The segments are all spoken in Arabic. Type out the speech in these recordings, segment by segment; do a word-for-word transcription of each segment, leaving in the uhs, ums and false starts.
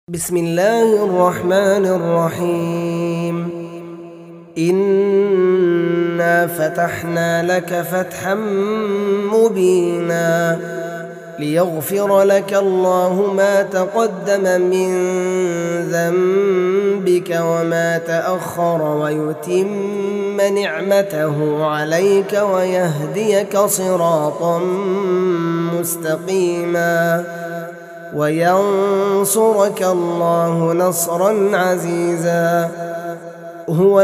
بسم الله الرحمن الرحيم. إنا فتحنا لك فتحا مبينا ليغفر لك الله ما تقدم من ذنبك وما تأخر ويتم نعمته عليك ويهديك صراطا مستقيما وينصرك الله نصرا عزيزا. هو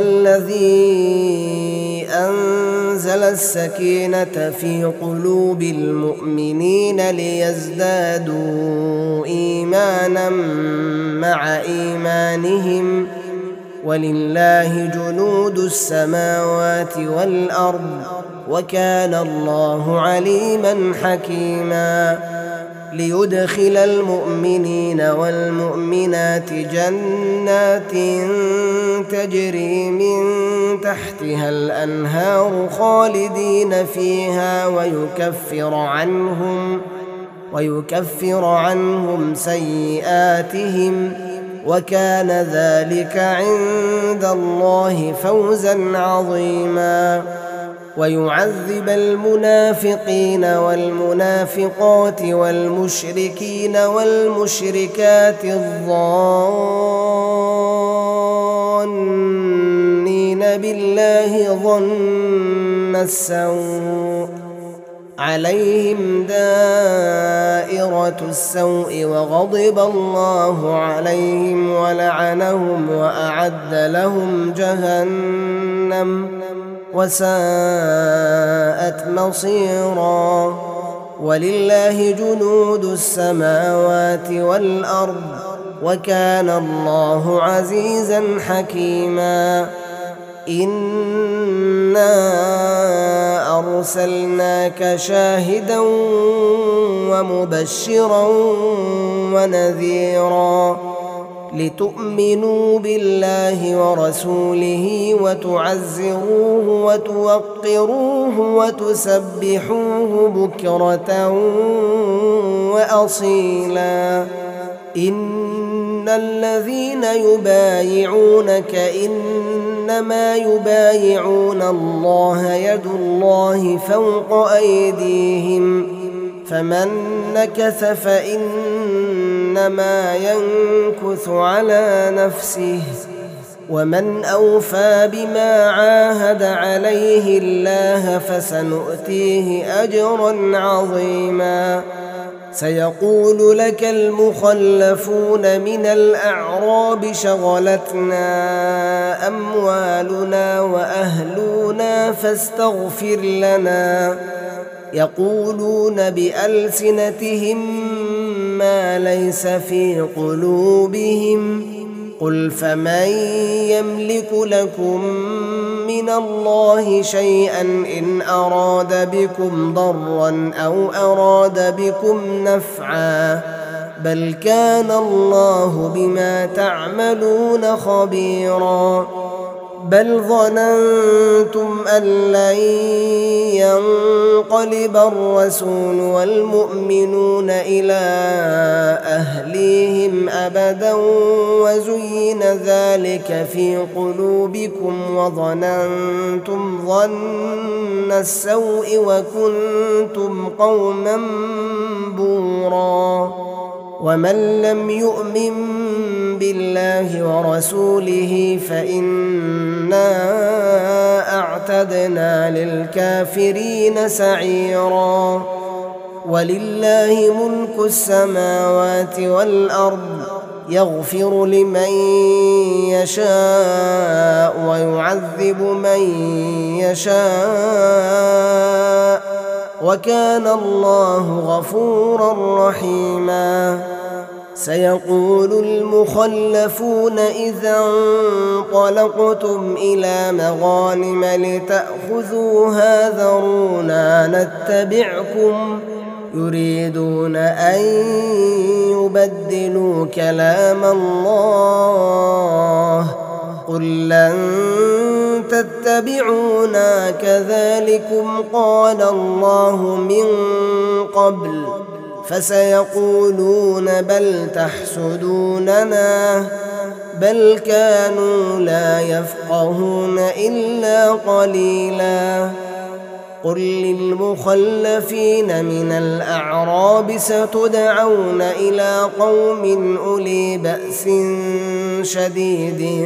الذي أنزل السكينة في قلوب المؤمنين ليزدادوا إيمانا مع إيمانهم ولله جنود السماوات والأرض وكان الله عليما حكيما. ليدخل المؤمنين والمؤمنات جنات تجري من تحتها الأنهار خالدين فيها ويكفر عنهم ويكفر عنهم سيئاتهم وكان ذلك عند الله فوزا عظيما. ويعذب المنافقين والمنافقات والمشركين والمشركات الظانين بالله ظن السوء عليهم دائرة السوء وغضب الله عليهم ولعنهم وأعد لهم جهنم وساءت مصيرا. ولله جنود السماوات والأرض وكان الله عزيزا حكيما. إنا أرسلناك شاهدا ومبشرا ونذيرا لتؤمنوا بالله ورسوله وتعزروه وتوقروه وتسبحوه بكرة وأصيلا. إن الذين يبايعونك إنما يبايعون الله يد الله فوق أيديهم فمن نكث فإنما ينكث على نفسه ومن أوفى بما عاهد عليه الله فسنؤتيه أجرا عظيما. سيقول لك المخلفون من الأعراب شغلتنا أموالنا وأهلنا فاستغفر لنا يقولون بألسنتهم ما ليس في قلوبهم قل فمن يملك لكم من الله شيئا إن أراد بكم ضرا أو أراد بكم نفعا بل كان الله بما تعملون خبيرا. بل ظننتم أن لن ينقلب الرسول والمؤمنون إلى أهليهم أبدا وزين ذلك في قلوبكم وظننتم ظن السوء وكنتم قوما بورا. ومن لم يؤمن بالله ورسوله فإنا أعتدنا للكافرين سعيرا. ولله ملك السماوات والأرض يغفر لمن يشاء ويعذب من يشاء وكان الله غفورا رحيما. سيقول المخلفون إذا انطلقتم إلى مغانم لتأخذوها ذرونا نتبعكم يريدون أن يبدلوا كلام الله قل لن تتبعونا كذلكم قال الله من قبل فسيقولون بل تحسدوننا بل كانوا لا يفقهون إلا قليلا. قل للمخلفين من الأعراب ستدعون إلى قوم أولي بأس شديد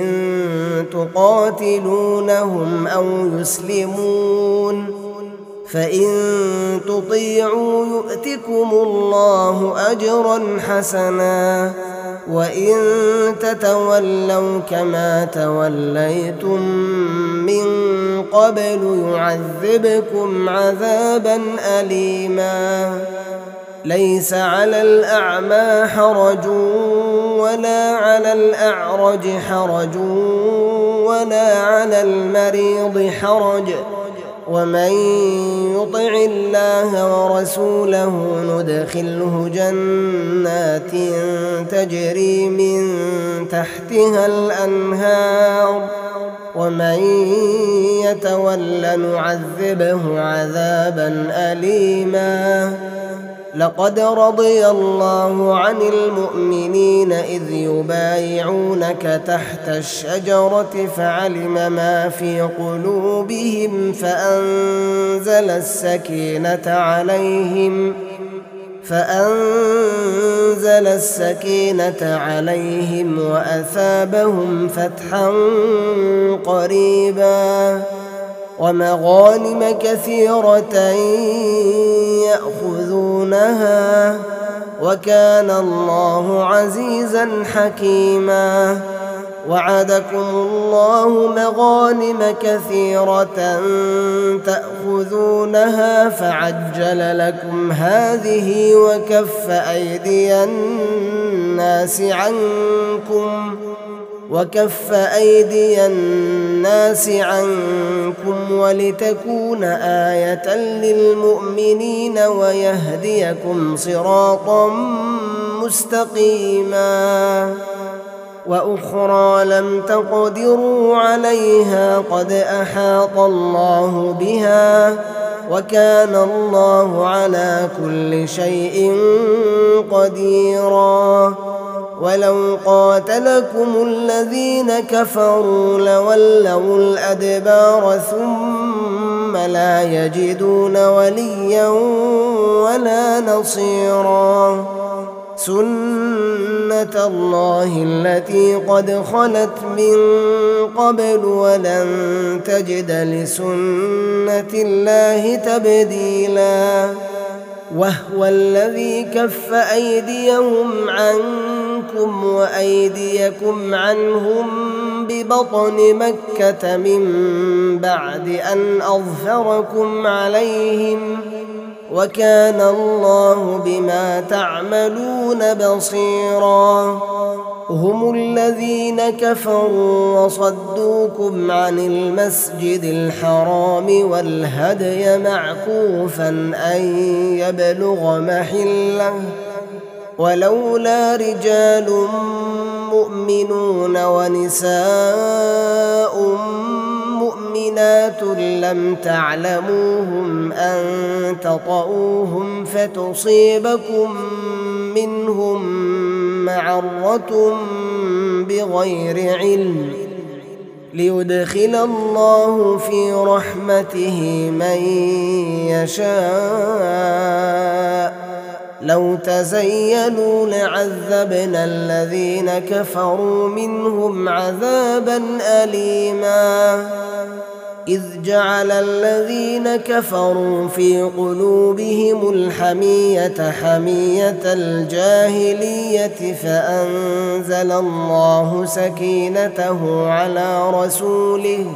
تقاتلونهم أو يسلمون فإن تطيعوا يؤتكم الله أجرا حسنا وإن تتولوا كما توليتم من قبل يعذبكم عذابا أليما. ليس على الأعمى حرج ولا على الأعرج حرج ولا على المريض حرج ومن يطع الله ورسوله ندخله جنات تجري من تحتها الأنهار ومن يتول نعذبه عذابا أليما. لقد رضي الله عن المؤمنين إذ يبايعونك تحت الشجرة فعلم ما في قلوبهم فأنزل السكينة عليهم فأنزل السكينة عليهم وأثابهم فتحا قريبا ومغانم كثيرة يأخذونها وكان الله عزيزا حكيما. وعدكم الله مغانم كثيرة تأخذونها فعجل لكم هذه وكف أيدي الناس عنكم وكف أيدي الناس عنكم ولتكون آية للمؤمنين ويهديكم صراطا مستقيما. وأخرى لم تقدروا عليها قد أحاط الله بها وكان الله على كل شيء قديرا. ولو قاتلكم الذين كفروا لولوا الأدبار ثم لا يجدون وليا ولا نصيرا. سنة الله التي قد خلت من قبل ولن تجد لسنة الله تبديلا. وهو الذي كف أيديهم عنكم وأيديكم عنهم ببطن مكة من بعد أن أظفركم عليهم وكان الله بما تعملون بصيرا. هم الذين كفروا وصدوكم عن المسجد الحرام والهدي معكوفا أن يبلغ محله ولولا رجال مؤمنون ونساء مؤمنات لم تعلموهم أن تطؤوهم فتصيبكم منهم معرة بغير علم ليدخل الله في رحمته من يشاء. لو تزينوا لعذبنا الذين كفروا منهم عذابا أليما. إذ جعل الذين كفروا في قلوبهم الحمية حمية الجاهلية فأنزل الله سكينته على رسوله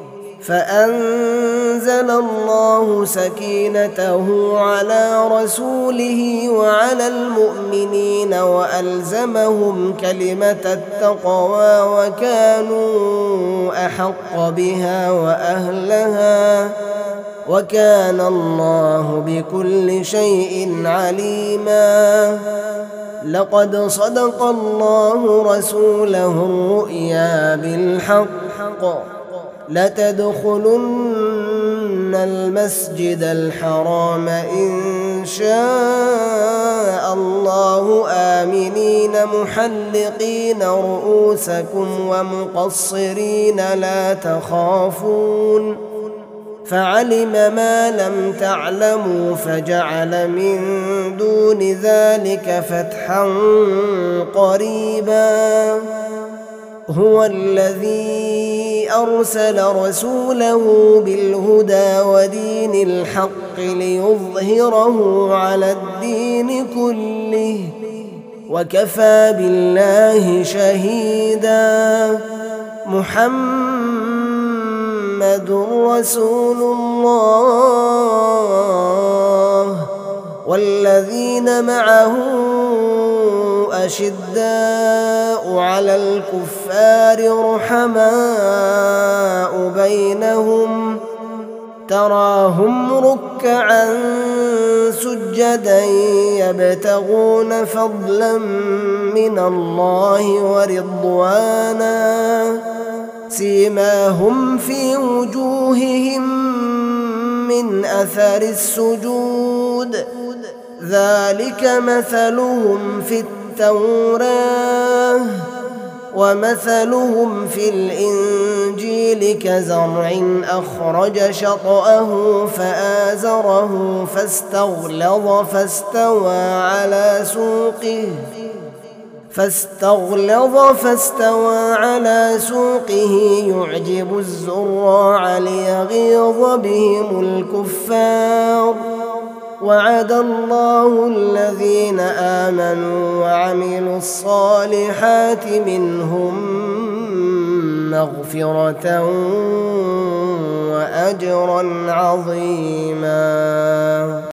فأنزل الله سكينته على رسوله وعلى المؤمنين وألزمهم كلمة التقوى وكانوا أحق بها وأهلها وكان الله بكل شيء عليما. لقد صدق الله رسوله الرؤيا بالحق لتدخلن المسجد الحرام إن شاء الله آمنين محلقين رؤوسكم ومقصرين لا تخافون فعلم ما لم تعلموا فجعل من دون ذلك فتحا قريبا هو الذي أرسل رسوله بالهدى ودين الحق ليظهره على الدين كله وكفى بالله شهيدا محمد رسول الله والذين معه أشداء على الكفار رحماء بينهم تراهم ركعا سجدا يبتغون فضلا من الله ورضوانا سيماهم في وجوههم من أثر السجود ذلك مثلهم في التوراة ومثلهم في الإنجيل كزرع أخرج شطأه فآزره فاستغلظ فاستوى على سوقه فاستغلظ فاستوى على سوقه يعجب الزراع ليغيظ بهم الكفار وعد الله الذين آمنوا وعملوا الصالحات منهم مغفرة وأجرا عظيما.